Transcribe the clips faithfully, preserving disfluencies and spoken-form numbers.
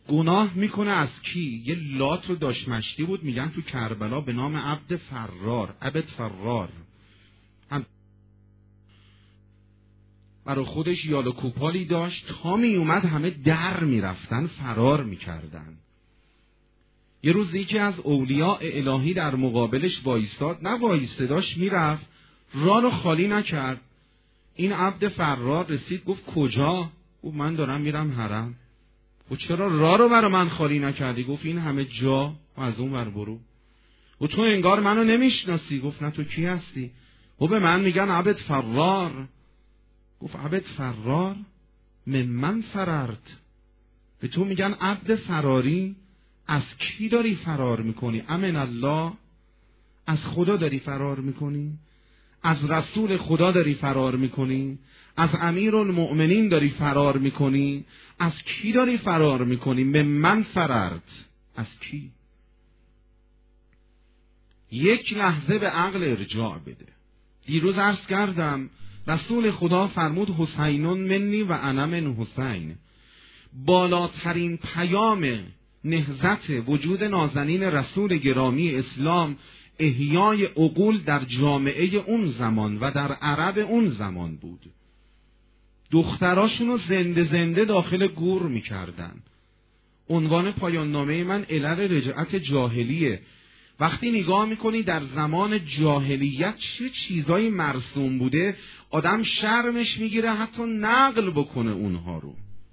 گناه میکنه از کی؟ یه لات رو داشت مشتی بود، میگن تو کربلا به نام عبد فرار، عبد فرار، هم برای خودش یال و کوپالی داشت، تا می اومد همه در میرفتن فرار میکردن. یه روز یکی از اولیاء الهی در مقابلش وایستاد، نه وایسته داشت میرفت، راه رو خالی نکرد. این عبد فرار رسید گفت کجا؟ گفت من دارم میرم حرم. گفت چرا راه رو برای من خالی نکردی؟ گفت این همه جا و از اون ور برو. گفت تو انگار منو نمیشناسی. گفت نه تو کی هستی؟ گفت به من میگن عبد فرار. گفت عبد فرار؟ من من فررت؟ به تو میگن عبد فراری؟ از کی داری فرار میکنی؟ امن الله؟ از خدا داری فرار میکنی؟ از رسول خدا داری فرار میکنی؟ از امیرالمؤمنین داری فرار میکنی؟ از کی داری فرار میکنی؟ من من فررت؟ از کی؟ یک لحظه به عقل ارجاع بده. دیروز عرض کردم رسول خدا فرمود حسینون منی و انا من حسین. بالاترین پیام نهضت وجود نازنین رسول گرامی اسلام احیای عقول در جامعه اون زمان و در عرب اون زمان بود. دختراشونو زنده زنده داخل گور میکردن. عنوان پایان نامه من علل رجعت جاهلیه. وقتی نگاه میکنی در زمان جاهلیت چه چیزایی مرسوم بوده، آدم شرمش میگیره حتی نقل بکنه اونها رو.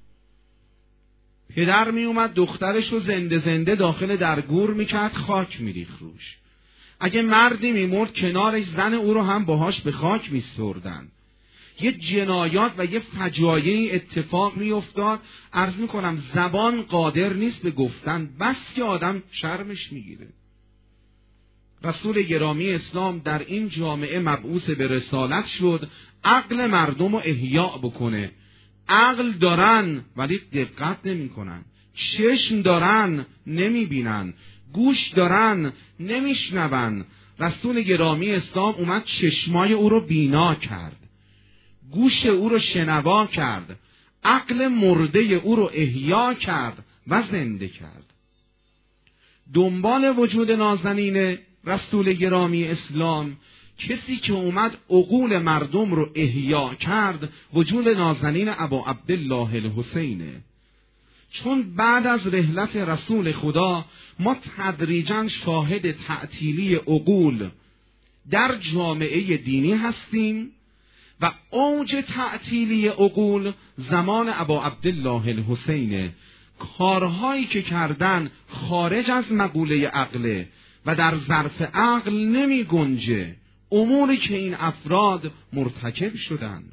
پدر میومد دخترشو زنده زنده داخل در گور میکرد، خاک میریخت روش. اگه مردی میمرد کنارش زن او رو هم باهاش به خاک میسپردن. یه جنایات و یه فجایعی اتفاق میافتاد. عرض میکنم زبان قادر نیست به گفتن، بس که آدم شرمش میگیره. رسول گرامی اسلام در این جامعه مبعوث به رسالت شد عقل مردم رو احیا بکنه. عقل دارن ولی دقت نمی کنن، چشم دارن نمی بینن، گوش دارن نمی شنون. رسول گرامی اسلام اومد چشمای او رو بینا کرد، گوش او رو شنوا کرد، عقل مرده او رو احیا کرد و زنده کرد. دنبال وجود نازنین رسول گرامی اسلام، کسی که اومد عقول مردم رو احیا کرد، وجود نازنین ابا عبدالله الحسینه. چون بعد از رحلت رسول خدا ما تدریجاً شاهد تعطیلی عقول در جامعه دینی هستیم و اوج تعطیلی عقول زمان ابا عبدالله الحسینه. کارهایی که کردن خارج از مقوله عقله و در ظرف عقل نمی گنجه. اموری که این افراد مرتکب شدن.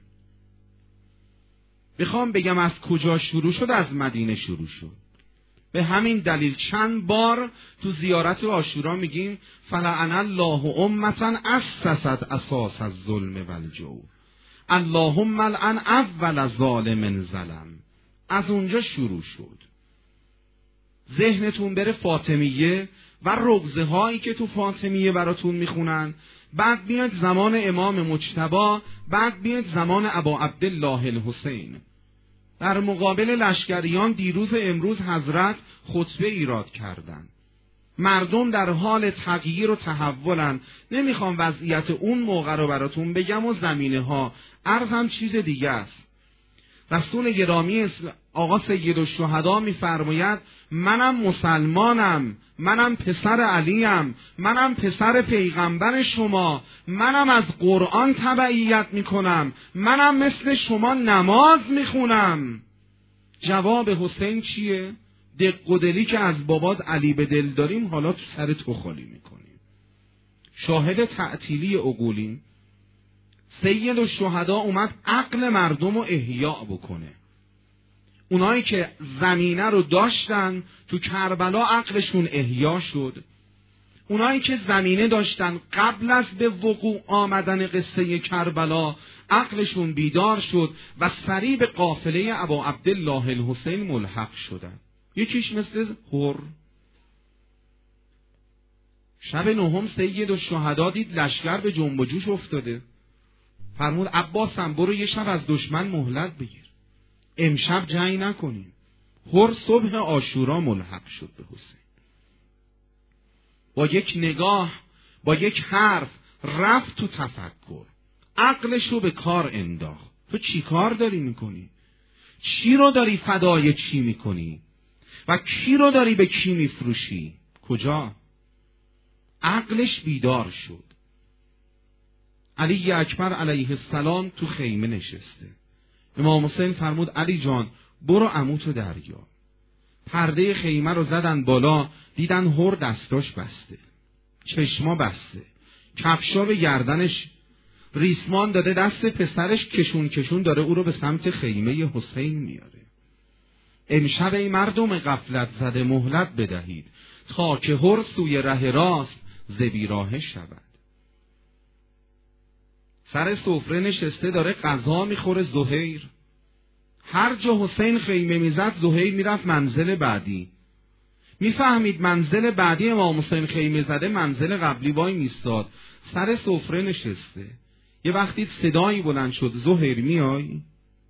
بخوام بگم از کجا شروع شد، از مدینه شروع شد. به همین دلیل چند بار تو زیارت عاشورا میگیم فلعن الله امتا اسست اساس الظلم والجور، اللهم لعن اول ظالم ظلم. از اونجا شروع شد. ذهنتون بره فاطمیه و رغزه هایی که تو فاطمیه براتون میخونن، بعد بیاد زمان امام مجتبی، بعد بیاد زمان ابا عبدالله الحسین. در مقابل لشکریان دیروز امروز حضرت خطبه ایراد کردن. مردم در حال تغییر و تحولن. نمیخوام وضعیت اون موقع رو براتون بگم و زمینه ها، عرضم چیز دیگه است. رسول گرامی آقا سید الشهدا میفرماید منم مسلمانم، منم پسر علیم، منم پسر پیغمبر شما، منم از قرآن تبعیت میکنم، منم مثل شما نماز میخونم. جواب حسین چیه؟ دق و دلی که از بابات علی به دل داریم، حالا تو سر تو خالی میکنیم. شاهد تعطیلی عقولیم. سید الشهدا اومد عقل مردم رو احیا بکنه. اونایی که زمینه رو داشتن تو کربلا عقلشون احیا شد. اونایی که زمینه داشتن قبل از به وقوع آمدن قصه کربلا عقلشون بیدار شد و سریع به قافله ابا عبدالله الحسین ملحق شدن. یکیش مثل هر. شب نهم سید الشهدا دید لشکر به جنب و جوش افتاده. فرمود عباسم برو یه شب از دشمن مهلت بگیر، امشب جنگ نکنیم. هر صبح عاشورا ملحق شد به حسین. با یک نگاه، با یک حرف رفت تو تفکر، عقلش رو به کار انداخت. تو چی کار داری میکنی؟ چی رو داری فدای چی میکنی؟ و کی رو داری به کی میفروشی؟ کجا؟ عقلش بیدار شد. علی اکبر علیه السلام تو خیمه نشسته. امام حسین فرمود علی جان برو عموتو دریا. پرده خیمه رو زدن بالا، دیدن هر دستاش بسته، چشما بسته، کفشا به گردنش ریسمان داده، دست پسرش کشون کشون داره او رو به سمت خیمه حسین میاره. امشب ای مردم غفلت زده مهلت بدهید، تا که هر سوی ره راست ز بیراه شود. سر سفره نشسته داره غذا میخوره زهیر. هر جا حسین خیمه میزد زهیر میرفت منزل بعدی. میفهمید منزل بعدی امام حسین خیمه زده منزل قبلی وای میستاد. سر سفره نشسته. یه وقتی صدایی بلند شد زهیر میای؟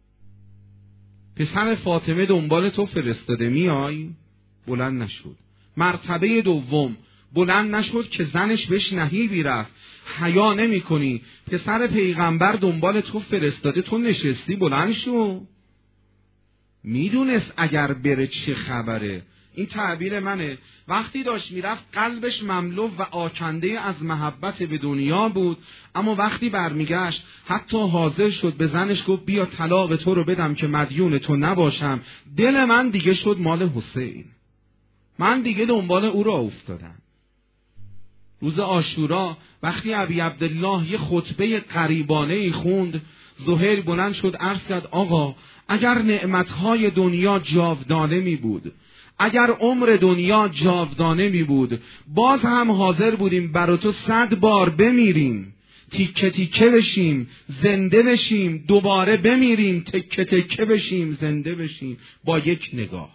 پسر فاطمه دنبال تو فرستاده میای؟ بلند نشد. مرتبه دوم بلند نشد که زنش بهش نهیبی رفت. حیا نمی کنی؟ پسر پیغمبر دنبال تو فرستاده تو نشستی بلند شو. میدونست اگر بره چه خبره. این تعبیر منه. وقتی داشت میرفت قلبش مملو و آکنده از محبت به دنیا بود، اما وقتی برمیگشت حتی حاضر شد به زنش گفت بیا طلاق تو رو بدم که مدیون تو نباشم. دل من دیگه شد مال حسین، من دیگه دنبال او را افتادم. روز عاشورا وقتی ابی عبدالله یه خطبه غریبانه ای خوند، زهیر بلند شد عرض کرد آقا اگر نعمتهای دنیا جاودانه می بود، اگر عمر دنیا جاودانه می بود، باز هم حاضر بودیم برای تو صد بار بمیریم، تیکه تیکه بشیم زنده بشیم، دوباره بمیریم تیکه تیکه بشیم زنده بشیم، با یک نگاه.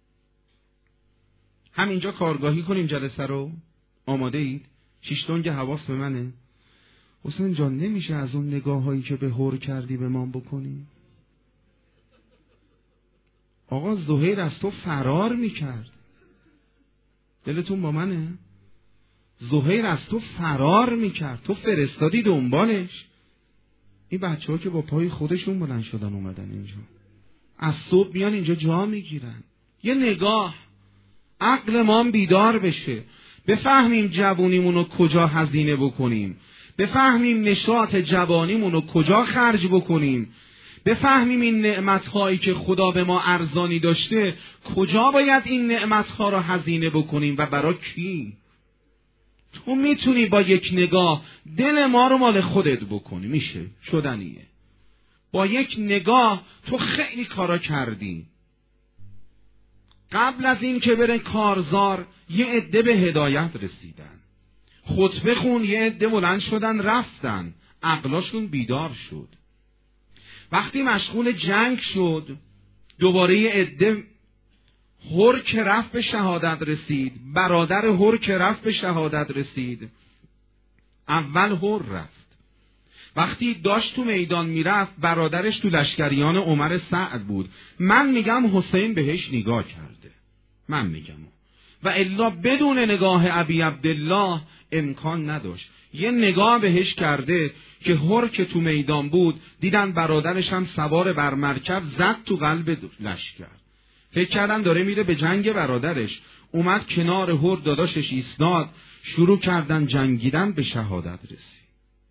همینجا کارگاهی کنیم جلسه رو. آماده اید؟ شیشتونگ حواس به منه. حسین جان نمیشه از اون نگاه هایی که به هر کردی به من بکنی؟ آقا زهیر از تو فرار میکرد. دلتون با منه؟ زهیر از تو فرار میکرد، تو فرستادی دنبالش. این بچه ها که با پای خودشون بلند شدن اومدن اینجا، از صبح میان اینجا جا میگیرن. یه نگاه، عقل ما بیدار بشه، بفهمیم جوانیمونو کجا هزینه بکنیم، بفهمیم نشاط جوانیمونو کجا خرج بکنیم، بفهمیم این نعمتهایی که خدا به ما ارزانی داشته کجا باید این نعمتها را هزینه بکنیم و برای کی. تو میتونی با یک نگاه دل ما رو مال خودت بکنی، میشه، شدنیه. با یک نگاه تو خیلی کارا کردی. قبل از این که بره کارزار یه عده به هدایت رسیدن، خطبه خون یه عده بلند شدن رفتن، عقلاشون بیدار شد. وقتی مشغول جنگ شد دوباره یه عده، هر که رفت به شهادت رسید، برادر هر که رفت به شهادت رسید. اول هر رفت، وقتی داشت تو میدان میرفت برادرش تو لشکریان عمر سعد بود. من میگم حسین بهش نگاه کرده، من میگم، و الا بدون نگاه ابی عبدالله امکان نداشت. یه نگاه بهش کرده که هر که تو میدان بود دیدن برادرش هم سوار بر مرکب زد تو قلب لشکر، فکر کردن داره میره به جنگ برادرش. اومد کنار هر داداشش ایستاد، شروع کردن جنگیدن، به شهادت رسید.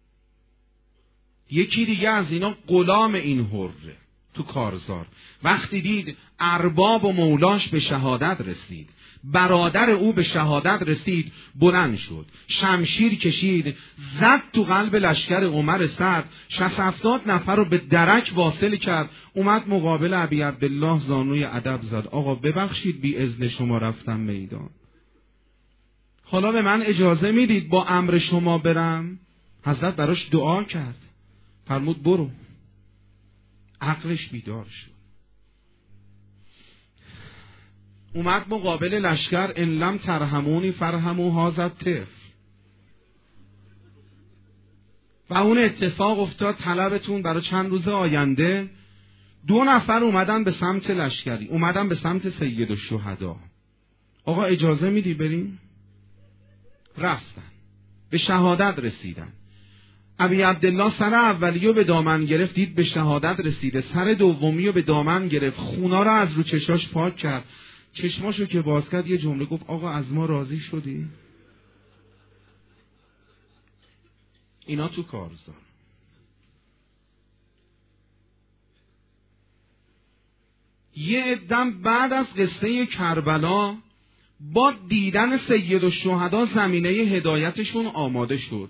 یکی دیگه از اینا غلام این هره تو کارزار، وقتی دید ارباب و مولاش به شهادت رسید، برادر او به شهادت رسید، بلند شد، شمشیر کشید، زد تو قلب لشکر عمر سعد، شصت هفتاد نفر رو به درک واصل کرد. اومد مقابل ابی عبدالله زانوی ادب زد، آقا ببخشید بی اذن شما رفتم میدان، حالا به من اجازه میدید با امر شما برم؟ حضرت براش دعا کرد، فرمود برو. عقلش بیدار شد، اومد مقابل لشکر، ان لم ترحمونی فرحموا هذا الطفل. و اون اتفاق افتاد، طلبتون برای چند روز آینده دو نفر اومدن به سمت لشکری، اومدن به سمت سید الشهدا. آقا اجازه میدی بریم؟ رفتن، به شهادت رسیدن. ابی عبدالله سر اولیو به دامن گرفت، دید به شهادت رسیده. سر دومیو به دامن گرفت، خونا را از رو چشاش پاک کرد. چشماشو که باز کرد یه جمله گفت آقا از ما راضی شدی؟ اینا تو کارزار. یه عدم بعد از قصه کربلا با دیدن سید الشهدا زمینه هدایتشون آماده شد.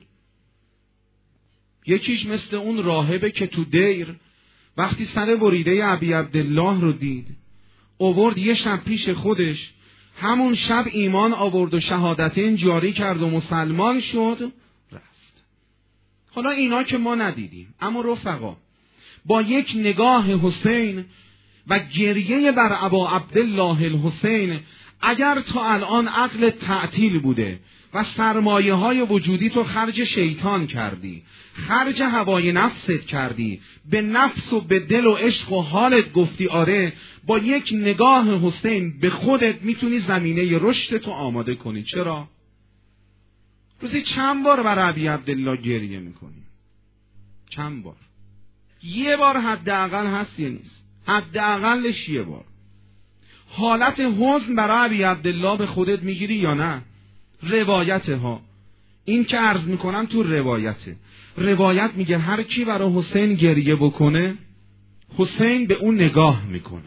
یکیش مثل اون راهبه که تو دیر وقتی سر بریده ابی عبدالله رو دید، آورد یه شب پیش خودش، همون شب ایمان آورد و شهادتین جاری کرد و مسلمان شد، رفت. حالا اینا که ما ندیدیم، اما رفقا با یک نگاه حسین و گریه بر ابا عبدالله الحسین، اگر تا الان عقل تعطیل بوده و سرمایه های وجودی تو خرج شیطان کردی، خرج هوای نفست کردی، به نفس و به دل و عشق و حالت گفتی آره، با یک نگاه حسین به خودت میتونی زمینه رشد تو آماده کنی. چرا؟ روزی چند بار بر ابی عبدالله گریه میکنی؟ چند بار؟ یه بار حداقل هست یا نیست؟ حداقلش یه بار. حالت حزن برای ابی عبدالله به خودت میگیری یا نه؟ روایت ها این که عرض میکنم تو روایته. روایت میگه هر کی برای حسین گریه بکنه، حسین به اون نگاه میکنه،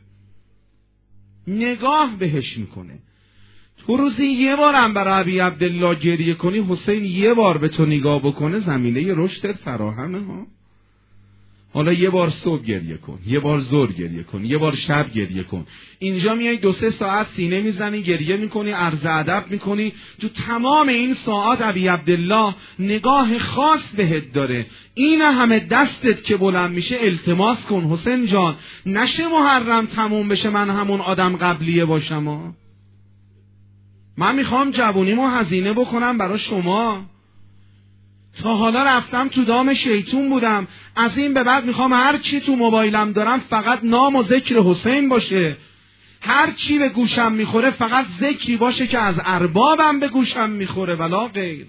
نگاه بهش میکنه. تو روزی یه بار هم برای ابی عبدالله گریه کنی، حسین یه بار به تو نگاه بکنه، زمینه رشدت فراهمه ها. حالا یه بار صبح گریه کن، یه بار ظهر گریه کن، یه بار شب گریه کن. اینجا میای دو سه ساعت سینه میزنی، گریه میکنی، عرض ادب میکنی. تو تمام این ساعت ابی عبدالله نگاه خاص بهت داره. این همه دستت که بلند میشه التماس کن حسین جان نشه محرم تموم بشه من همون آدم قبلیه باشم ها. من میخوام جوونیمو هزینه بکنم برای شما. تا حالا رفتم تو دام شیطون بودم، از این به بعد میخوام هر چی تو موبایلم دارم فقط نام و ذکر حسین باشه. هر چی به گوشم میخوره فقط ذکری باشه که از اربابم به گوشم میخوره ولا غیر.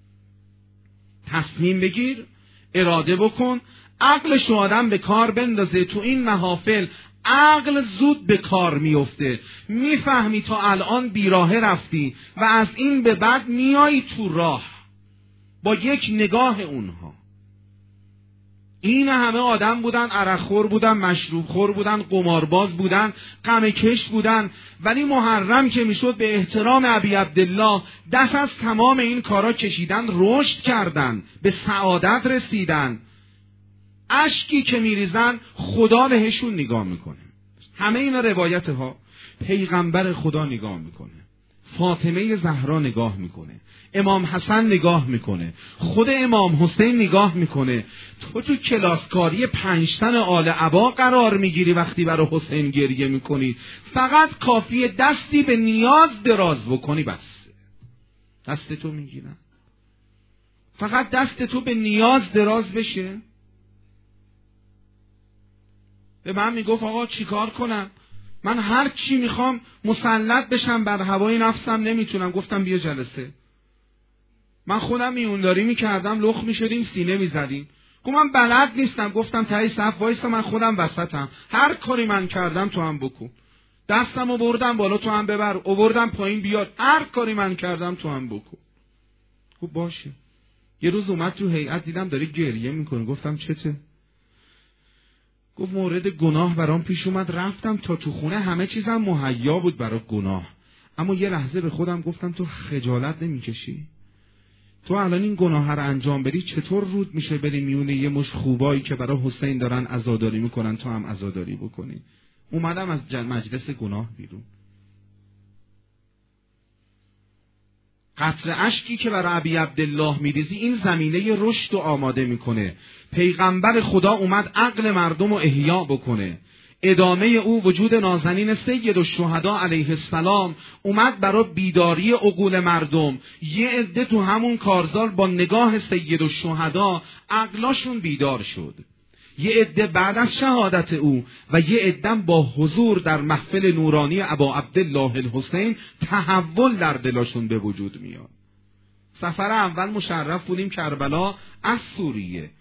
تصمیم بگیر، اراده بکن، عقلشو آدم به کار بندازه. تو این محافل عقل زود به کار میفته، میفهمی تا الان بیراهه رفتی و از این به بعد میایی تو راه با یک نگاه اونها. این همه آدم بودن، عرقخور بودن، مشروب خور بودن، قمارباز بودن، غم کش بودن، ولی محرم که میشد به احترام ابی عبدالله دست از تمام این کارا کشیدن، رشد کردن، به سعادت رسیدن. اشکی که میریزن خدا بهشون نگاه میکنه. همه این روایت ها پیغمبر خدا نگاه میکنه، فاطمه زهرا نگاه میکنه، امام حسن نگاه میکنه، خود امام حسین نگاه میکنه. تو تو کلاسکاری پنجتن آل عبا قرار میگیری وقتی برای حسین گریه میکنی. فقط کافیه دستی به نیاز دراز بکنی بس دست تو میگیرن. فقط دست تو به نیاز دراز بشه. به من میگفت آقا چیکار کنم؟ من هر چی میخوام مسلط بشم بر هوای نفسم نمیتونم. گفتم بیا جلسه. من خودم میونداری میکردم، لخ میشدیم، سینه میزدیم. گفتم من بلد نیستم. گفتم تایی صف وایسا، من خودم وسطم، هر کاری من کردم تو هم بکن. دستم رو بردم بالا تو هم ببر، آوردم پایین بیاد، هر کاری من کردم تو هم بکن. خب باشه. یه روز اومد تو هیئت دیدم داره گریه میکنه. گفتم چته؟ گفت مورد گناه برام پیش اومد، رفتم تا تو خونه، همه چیزم مهیا بود برای گناه، اما یه لحظه به خودم گفتم تو خجالت نمیکشی؟ تو الان این گناه رو انجام بدی چطور رود میشه بری میونه یه مش خوبایی که برای حسین دارن عزاداری میکنن تو هم عزاداری بکنی؟ اومدم از مجلس گناه بیرون. قطره اشکی که برای ابی عبدالله میریزی این زمینه رشد رو آماده میکنه. پیغمبر خدا اومد عقل مردم رو احیا بکنه. ادامه او وجود نازنین سید الشهدا علیه السلام اومد برای بیداری عقول مردم. یه عده تو همون کارزار با نگاه سید الشهدا عقلاشون بیدار شد. یه عده بعد از شهادت او و یه عده با حضور در محفل نورانی ابا عبدالله الحسین تحول در دلشون به وجود میاد. سفر اول مشرف بودیم کربلا از سوریه،